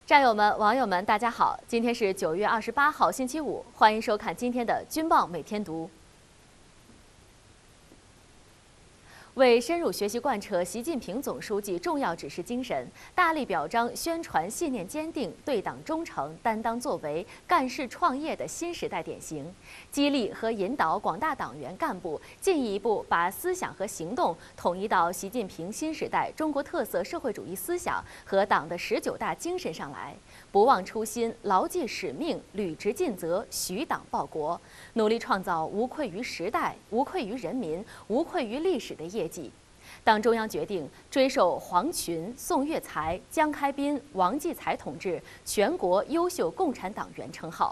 战友们、网友们，大家好！今天是9月28号，星期五，欢迎收看今天的《军报每天读》。为深入学习贯彻习近平总书记重要指示精神，大力表彰宣传信念坚定、对党忠诚、担当作为、干事创业的新时代典型，激励和引导广大党员干部进一步把思想和行动统一到习近平新时代中国特色社会主义思想和党的19大精神上来，不忘初心，牢记使命，履职尽责，许党报国，努力创造无愧于时代、无愧于人民、无愧于历史的业绩。党中央决定追授黄群、宋岳才、江开斌、王继才同志全国优秀共产党员称号。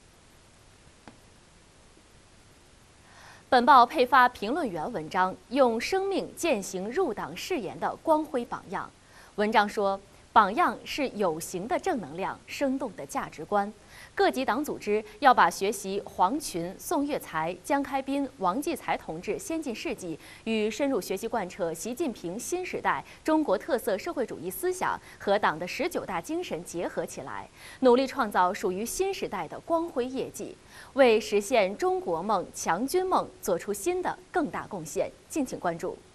本报配发评论员文章，用生命践行入党誓言的光辉榜样。文章说，榜样是有形的正能量，生动的价值观。各级党组织要把学习黄群、宋岳才、江开斌、王继才同志先进事迹与深入学习贯彻习近平新时代中国特色社会主义思想和党的19大精神结合起来，努力创造属于新时代的光辉业绩，为实现中国梦、强军梦做出新的更大贡献。敬请关注。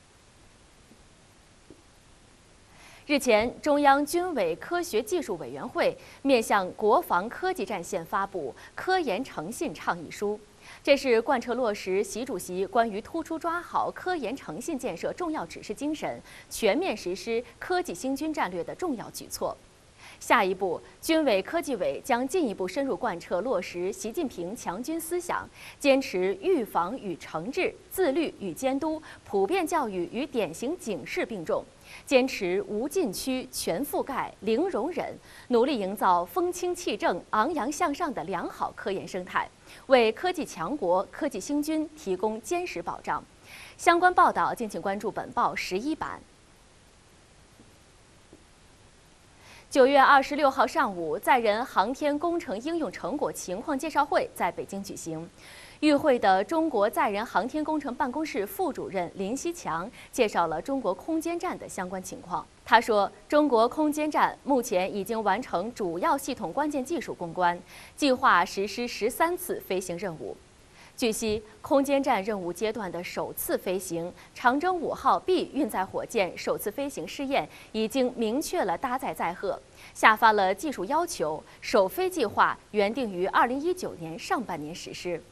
日前，中央军委科学技术委员会面向国防科技战线发布《科研诚信倡议书》，这是贯彻落实习主席关于突出抓好科研诚信建设重要指示精神，全面实施科技兴军战略的重要举措。下一步，军委科技委将进一步深入贯彻落实习近平强军思想，坚持预防与惩治、自律与监督、普遍教育与典型警示并重，坚持无禁区、全覆盖、零容忍，努力营造风清气正、昂扬向上的良好科研生态，为科技强国、科技兴军提供坚实保障。相关报道敬请关注本报11版。9月26号上午，载人航天工程应用成果情况介绍会在北京举行。与会的中国载人航天工程办公室副主任林希强介绍了中国空间站的相关情况。他说，中国空间站目前已经完成主要系统关键技术攻关，计划实施13次飞行任务。据悉，空间站任务阶段的首次飞行长征5号 B 运载火箭首次飞行试验已经明确了搭载载荷，下发了技术要求，首飞计划原定于2019年上半年实施。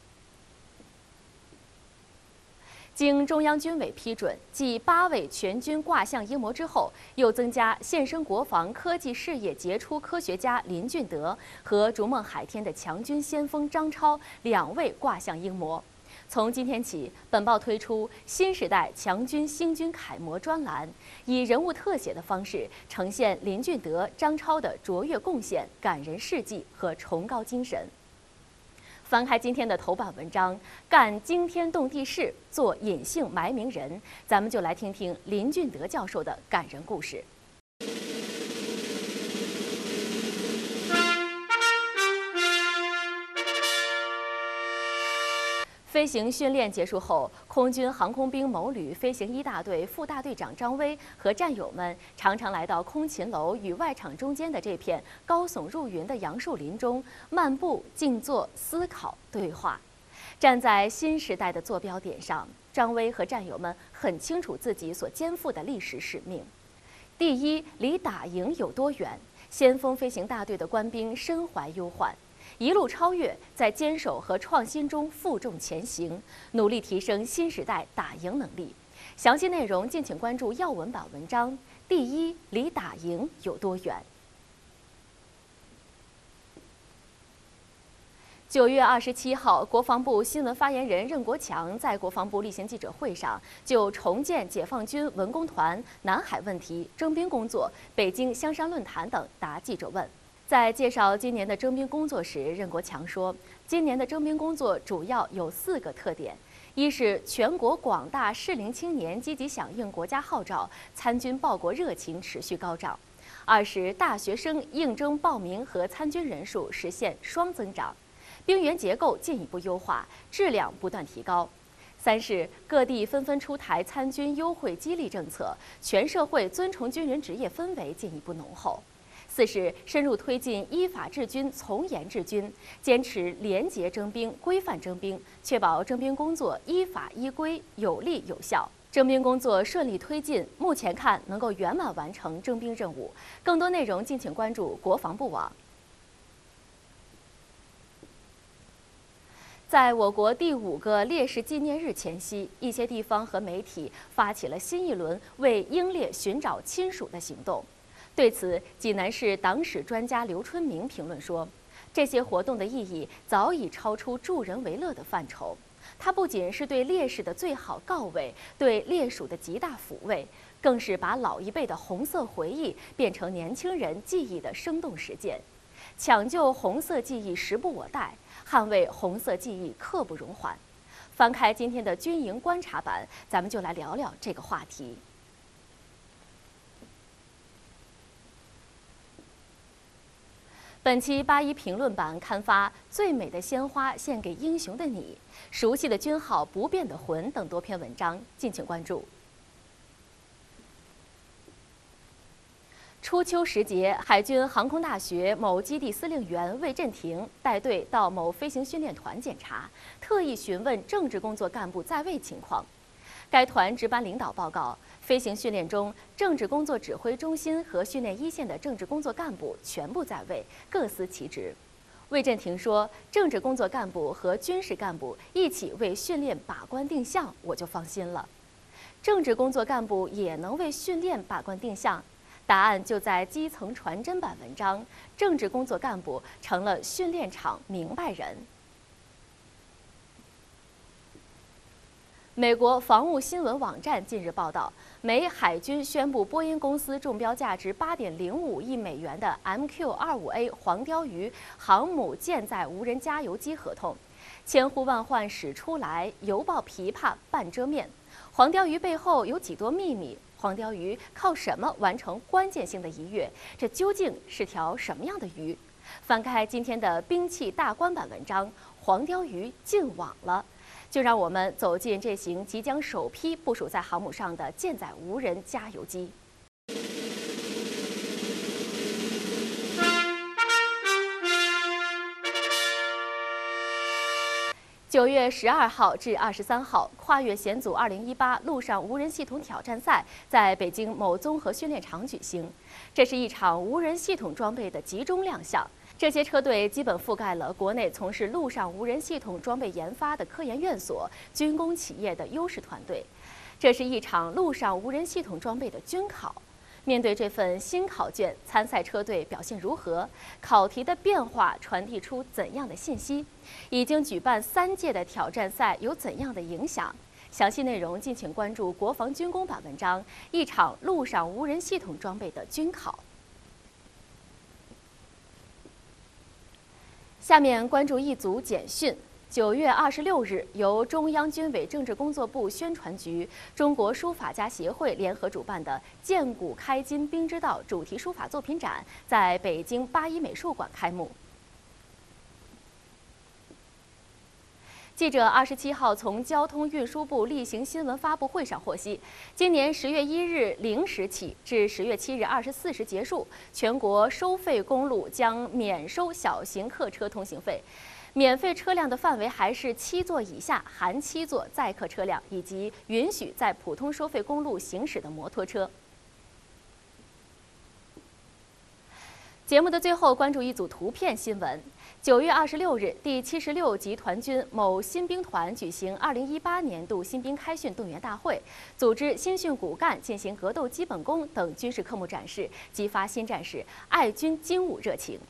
经中央军委批准，继8位全军挂项英模之后，又增加献身国防科技事业杰出科学家林俊德和逐梦海天的强军先锋张超2位挂项英模。从今天起，本报推出新时代强军兴军楷模专栏，以人物特写的方式呈现林俊德、张超的卓越贡献、感人事迹和崇高精神。翻开今天的头版文章，干惊天动地事，做隐姓埋名人，咱们就来听听林俊德教授的感人故事。飞行训练结束后，空军航空兵某旅飞行1大队副大队长张威和战友们常常来到空勤楼与外场中间的这片高耸入云的杨树林中漫步、静坐、思考、对话。站在新时代的坐标点上，张威和战友们很清楚自己所肩负的历史使命。第一，离打赢有多远？先锋飞行大队的官兵身怀忧患。一路超越，在坚守和创新中负重前行，努力提升新时代打赢能力。详细内容敬请关注要闻版文章。第一，离打赢有多远？9月27号，国防部新闻发言人任国强在国防部例行记者会上就重建解放军文工团、南海问题、征兵工作、北京香山论坛等答记者问。在介绍今年的征兵工作时，任国强说，今年的征兵工作主要有4个特点：一是全国广大适龄青年积极响应国家号召，参军报国热情持续高涨；二是大学生应征报名和参军人数实现双增长，兵员结构进一步优化，质量不断提高；三是各地纷纷出台参军优惠激励政策，全社会尊崇军人职业氛围进一步浓厚。 四是深入推进依法治军、从严治军，坚持廉洁征兵、规范征兵，确保征兵工作依法依规、有力有效。征兵工作顺利推进，目前看能够圆满完成征兵任务。更多内容敬请关注国防部网。在我国第5个烈士纪念日前夕，一些地方和媒体发起了新一轮为英烈寻找亲属的行动。对此，济南市党史专家刘春明评论说：“这些活动的意义早已超出助人为乐的范畴，它不仅是对烈士的最好告慰，对烈属的极大抚慰，更是把老一辈的红色回忆变成年轻人记忆的生动实践。抢救红色记忆时不我待，捍卫红色记忆刻不容缓。”翻开今天的军营观察版，咱们就来聊聊这个话题。本期八一评论版刊发《最美的鲜花献给英雄的你》、熟悉的军号、不变的魂等多篇文章，敬请关注。初秋时节，海军航空大学某基地司令员魏振廷带队到某飞行训练团检查，特意询问政治工作干部在位情况。该团值班领导报告，飞行训练中，政治工作指挥中心和训练一线的政治工作干部全部在位，各司其职。魏振廷说：“政治工作干部和军事干部一起为训练把关定向，我就放心了。政治工作干部也能为训练把关定向？”答案就在基层传真版文章，政治工作干部成了训练场明白人。美国防务新闻网站近日报道，美海军宣布波音公司中标价值8.05亿美元的 MQ-25A 黄鲷鱼航母舰载无人加油机合同，千呼万唤始出来，犹抱琵琶半遮面。黄鲷鱼背后有几多秘密？黄鲷鱼靠什么完成关键性的一跃？这究竟是条什么样的鱼？翻开今天的兵器大观版文章，黄鲷鱼进网了。就让我们走进这型即将首批部署在航母上的舰载无人加油机。9月12号至23号，跨越险阻2018陆上无人系统挑战赛在北京某综合训练场举行。这是一场无人系统装备的集中亮相。这些车队基本覆盖了国内从事陆上无人系统装备研发的科研院所、军工企业的优势团队。这是一场陆上无人系统装备的军考。面对这份新考卷，参赛车队表现如何？考题的变化传递出怎样的信息？已经举办3届的挑战赛有怎样的影响？详细内容敬请关注国防军工版文章《一场陆上无人系统装备的军考》。下面关注一组简讯。9月26日，由中央军委政治工作部宣传局、中国书法家协会联合主办的“建古开今兵之道”主题书法作品展在北京八一美术馆开幕。记者27号从交通运输部例行新闻发布会上获悉，今年10月1日0时起至10月7日24时结束，全国收费公路将免收小型客车通行费。免费车辆的范围还是7座以下含7座载客车辆，以及允许在普通收费公路行驶的摩托车。节目的最后，关注一组图片新闻。9月26日，第76集团军某新兵团举行2018年度新兵开训动员大会，组织新训骨干进行格斗基本功等军事科目展示，激发新战士爱军精武热情。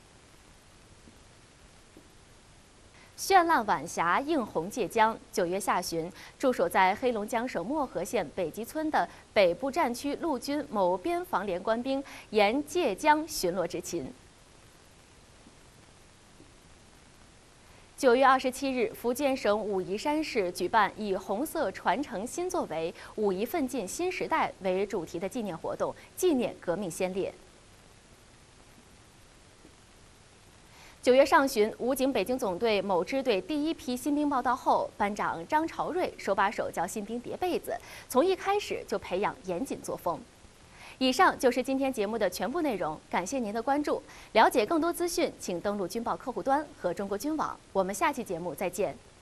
绚烂晚霞映红界江。9月下旬，驻守在黑龙江省漠河县北集村的北部战区陆军某边防连官兵沿界江巡逻执勤。9月27日，福建省武夷山市举办以“红色传承新作为，武夷奋进新时代”为主题的纪念活动，纪念革命先烈。9月上旬，武警北京总队某支队第1批新兵报到后，班长张朝瑞手把手教新兵叠被子，从一开始就培养严谨作风。 以上就是今天节目的全部内容，感谢您的关注。了解更多资讯，请登录军报客户端和中国军网。我们下期节目再见。